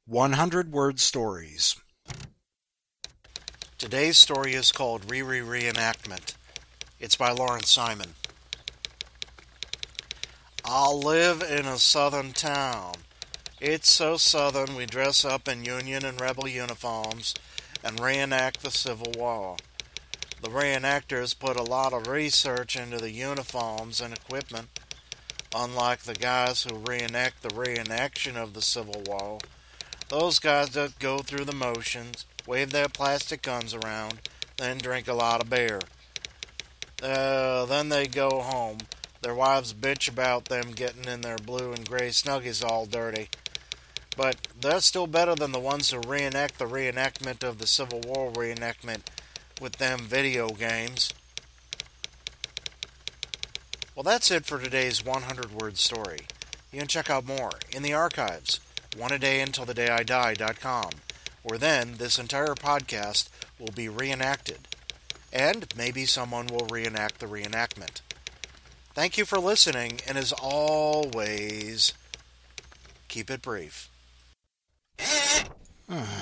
100-word stories. Today's story is called Reenactment. It's by Lawrence Simon. I live in a southern town. It's so southern we dress up in Union and Rebel uniforms and reenact the Civil War. The reenactors put a lot of research into the uniforms and equipment. Unlike the guys who reenact the reenaction of the Civil War, those guys just go through the motions, wave their plastic guns around, then drink a lot of beer. Then they go home. Their wives bitch about them getting in their blue and gray snuggies all dirty. But they're still better than the ones who reenact the reenactment of the Civil War reenactment with them video games. Well, that's it for today's 100-word story. You can check out more in the archives, oneadayuntilthedayidie.com, where then this entire podcast will be reenacted, and maybe someone will reenact the reenactment. Thank you for listening, and as always, keep it brief.